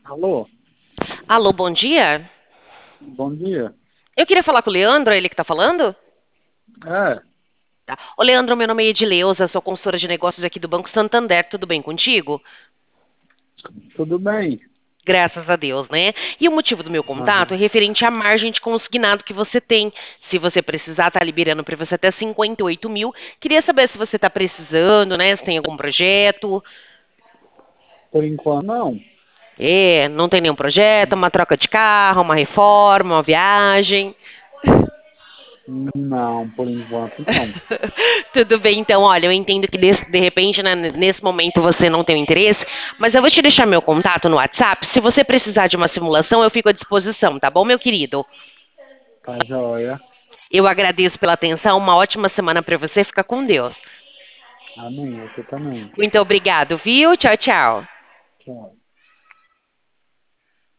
Alô, Alô, bom dia. bom dia. Eu queria falar com o Leandro, é ele que tá falando? É, Tá. Ô, Leandro, meu nome é Edileuza, sou consultora de negócios aqui do Banco Santander, tudo bem contigo? tudo bem? Graças a Deus, né? E o motivo do meu contato é Aham. referente à margem de consignado que você tem. Se você precisar, tá liberando para você até 58 mil. Queria saber se você tá precisando, né? Se tem algum projeto. Por enquanto, não. É, não tem nenhum projeto, uma troca de carro, uma reforma, uma viagem. Não, por enquanto, não. Tudo bem, então, olha, eu entendo que de repente, né, nesse momento você não tem interesse, mas eu vou te deixar meu contato no WhatsApp. Se você precisar de uma simulação, eu fico à disposição, tá bom, meu querido? Tá joia. Eu agradeço pela atenção, uma ótima semana para você, fica com Deus. Amém, você também. Muito obrigado, viu? Tchau, tchau.